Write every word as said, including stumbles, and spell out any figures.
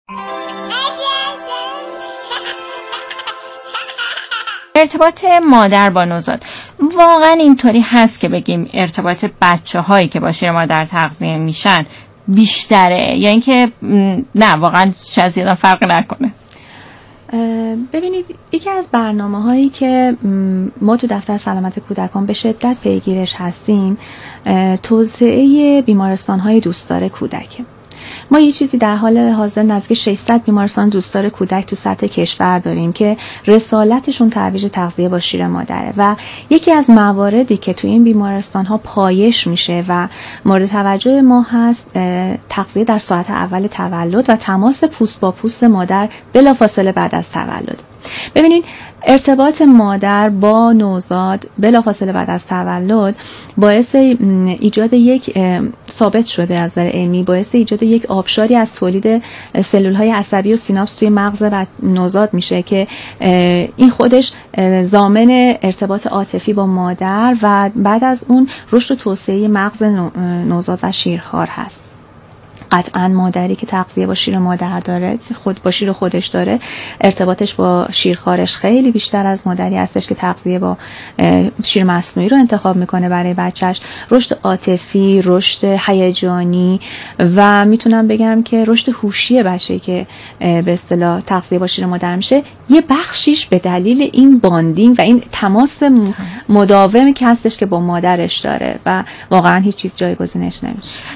ارتباط مادر با نوزاد واقعا اینطوری هست که بگیم ارتباط بچه هایی که با شیر مادر تغذیه میشن بیشتره یا اینکه نه واقعا شاید زیاده فرق نکنه؟ ببینید، یکی از برنامه هایی که ما تو دفتر سلامت کودکان به شدت پیگیرش هستیم توسعه بیمارستان های دوستدار کودک. ما یه چیزی در حال حاضر نزدیک ششصد بیمارستان دوستدار کودک تو سطح کشور داریم که رسالتشون ترویج تغذیه با شیر مادره و یکی از مواردی که تو این بیمارستان ها پایش میشه و مورد توجه ما هست تغذیه در ساعت اول تولد و تماس پوست با پوست مادر بلافاصله بعد از تولد. ببینید، ارتباط مادر با نوزاد بلافاصله بعد از تولد باعث ایجاد یک ثابت شده از نظر علمی باعث ایجاد یک آبشاری از تولید سلول‌های عصبی و سیناپس توی مغز نوزاد میشه که این خودش ضامن ارتباط عاطفی با مادر و بعد از اون رشد و توسعه مغز نوزاد و شیرخوار هست. قطعا مادری که تغذیه با شیر مادر داره، خود با شیر خودش داره، ارتباطش با شیرخوارش خیلی بیشتر از مادری هستش که تغذیه با شیر مصنوعی رو انتخاب میکنه برای بچهش. رشد عاطفی، رشد هیجانی و میتونم بگم که رشد هوشی بچه‌ای که به اصطلاح تغذیه با شیر مادر میشه یه بخشیش به دلیل این باندینگ و این تماس مداومی که هستش که با مادرش داره و واقعا هیچ چیز جایگزینش نمیشه.